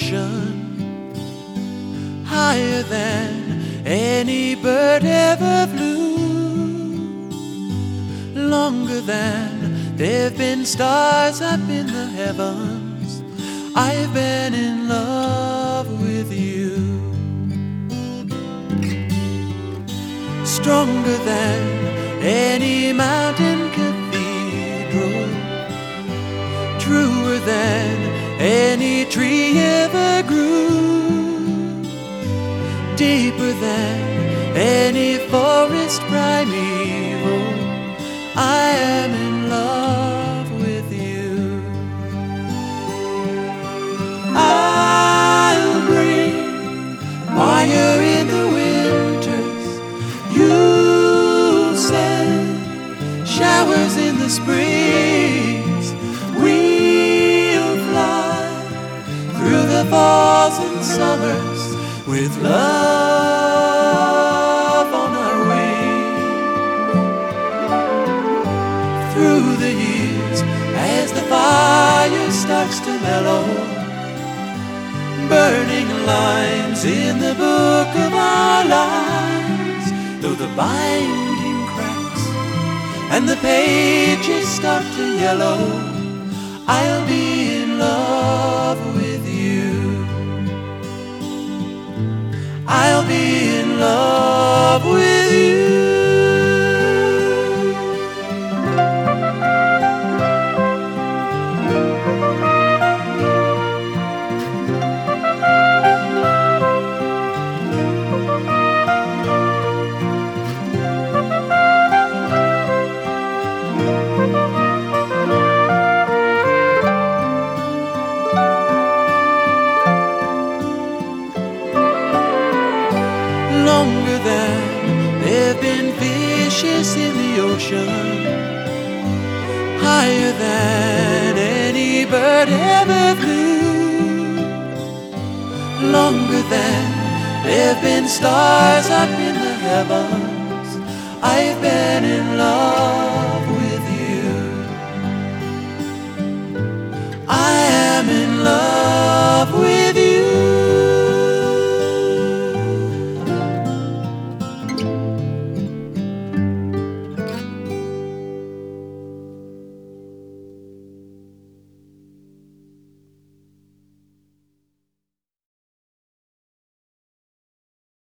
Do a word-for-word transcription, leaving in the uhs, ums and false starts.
ocean, higher than any bird ever flew, longer than there've been stars up in the heavens. I've been in love with you. Stronger than any mountain cathedral, truer than any tree ever grew, deeper than any forest primeval. I am in love with you. I'll bring fire in the winters, you'll send showers in the springs. We'll fly through the falls and summers with love on our wings. Through the years, as the fire starts to mellow, burning lines in the book of our lives, though the binding cracks and the pages start to yellow, I'll be in love with you. I'll be in love with you. Longer than there've been fishes in the ocean, higher than any bird ever flew, longer than there've been stars up in the heavens. I've been in love with you. I am in love.